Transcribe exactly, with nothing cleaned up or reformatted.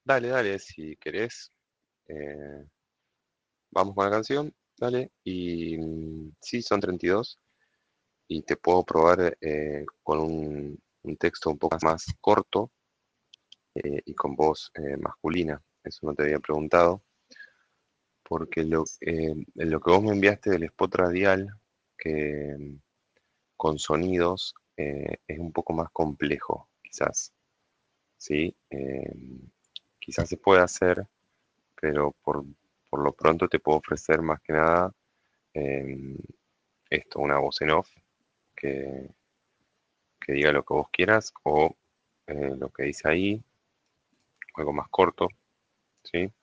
Dale, dale, si querés, eh, vamos con la canción, dale. Y mm, sí, son treinta y dos y te puedo probar eh, con un, un texto un poco más corto eh, y con voz eh, masculina. Eso no te había preguntado, porque lo, eh, lo que vos me enviaste del spot radial, que mm, con sonidos eh, es un poco más complejo, quizás, ¿sí? Eh, quizás se puede hacer, pero por, por lo pronto te puedo ofrecer más que nada eh, esto, una voz en off que, que diga lo que vos quieras o eh, lo que dice ahí, algo más corto, ¿sí?